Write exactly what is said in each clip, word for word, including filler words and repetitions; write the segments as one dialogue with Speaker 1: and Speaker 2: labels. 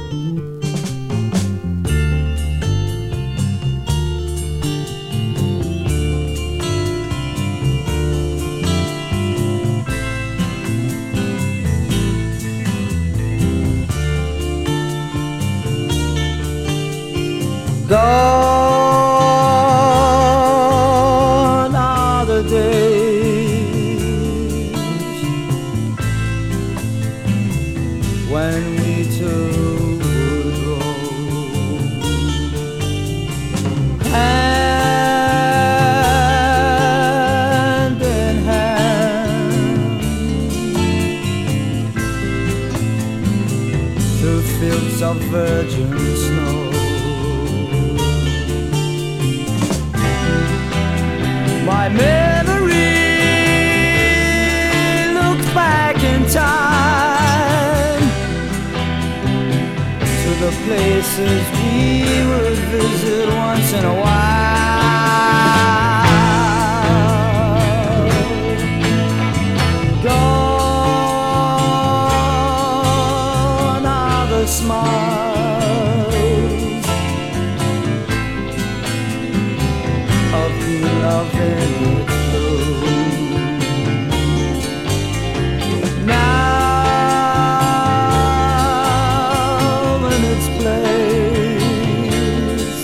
Speaker 1: Gone are the days when we two would roll hand in hand through fields of virgin snow. My memory looks back in time to the places we would visit once in a while. Gone are the smiles of love in its bloom. Now in its place,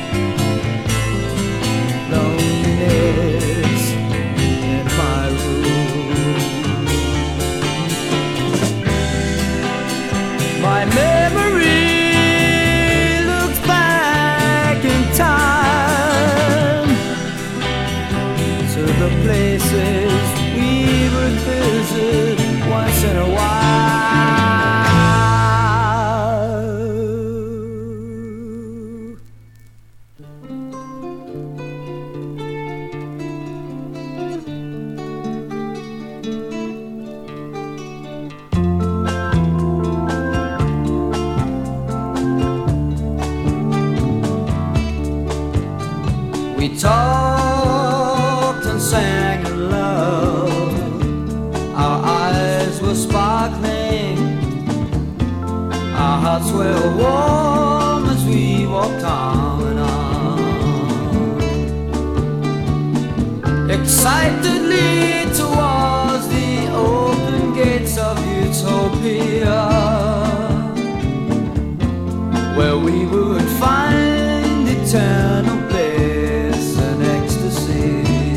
Speaker 1: loneliness in my room. My memory looks back in time to the places we would visit once in a while. We talked and sang in love. Our eyes were sparkling, our hearts were warm as we walked arm in arm, excitedly towards the open gates of utopia, where we would find eternal bliss and ecstasy.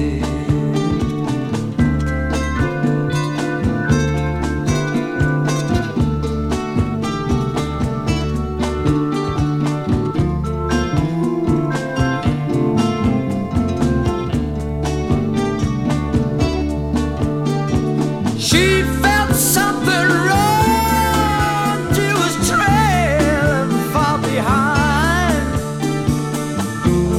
Speaker 1: She felt something wrong. She was trailing far behind.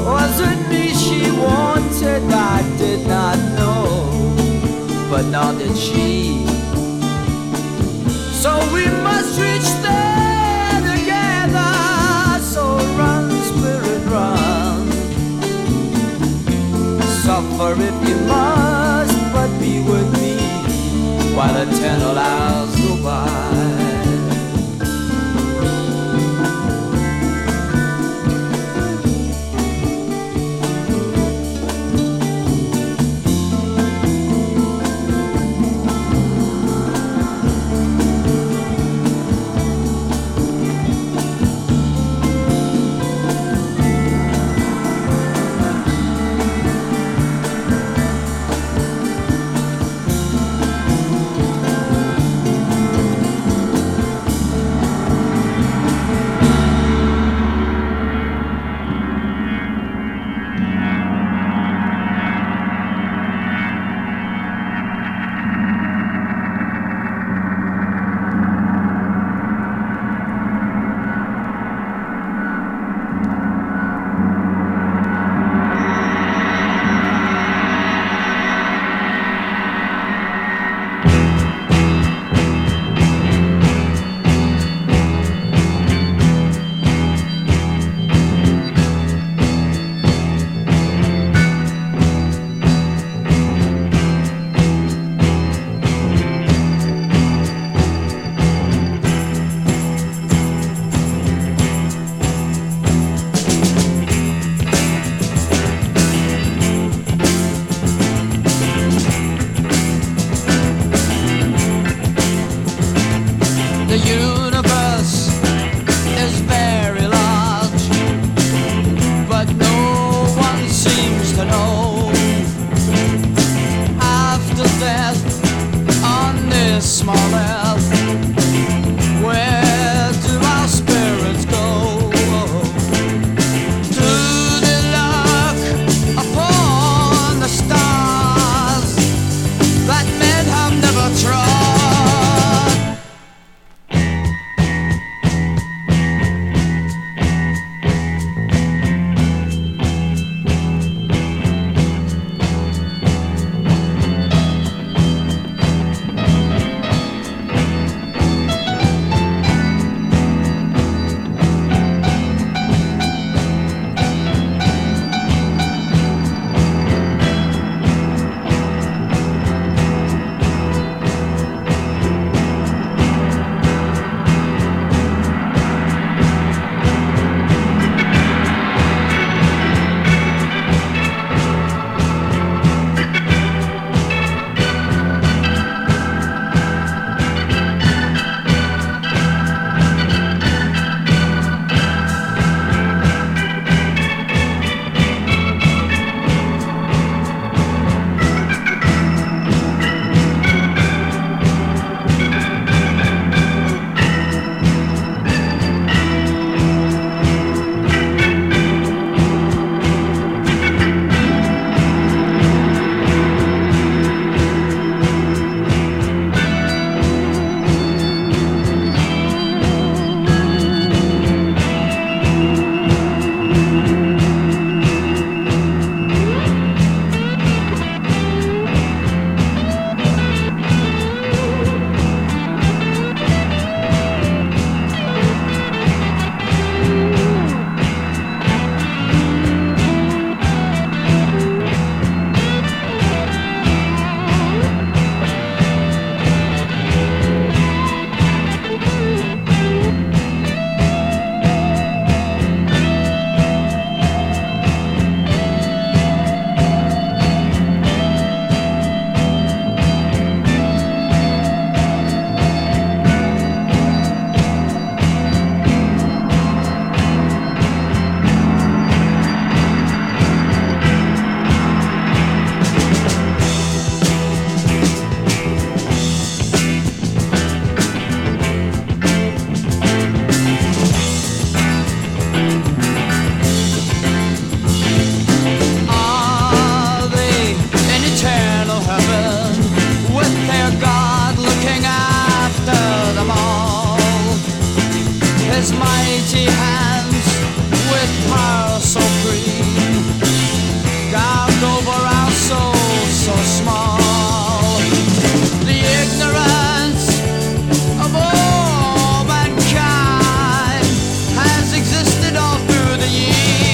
Speaker 1: mighty hands with power so green, carved over our souls so small. The ignorance of all mankind has existed all through the years.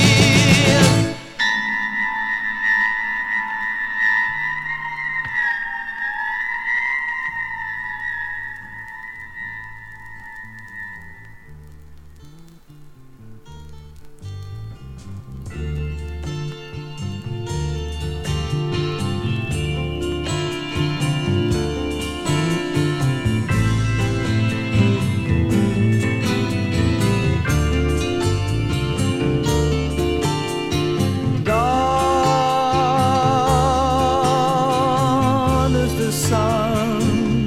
Speaker 1: Sun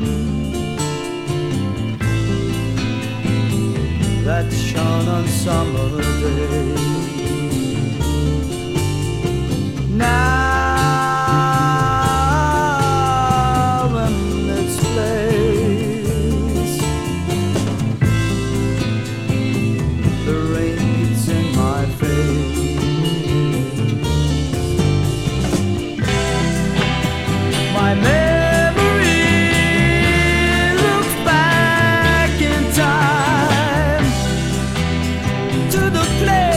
Speaker 1: that shone on summer days. Now in its place, the rain beats in my face. My man to the place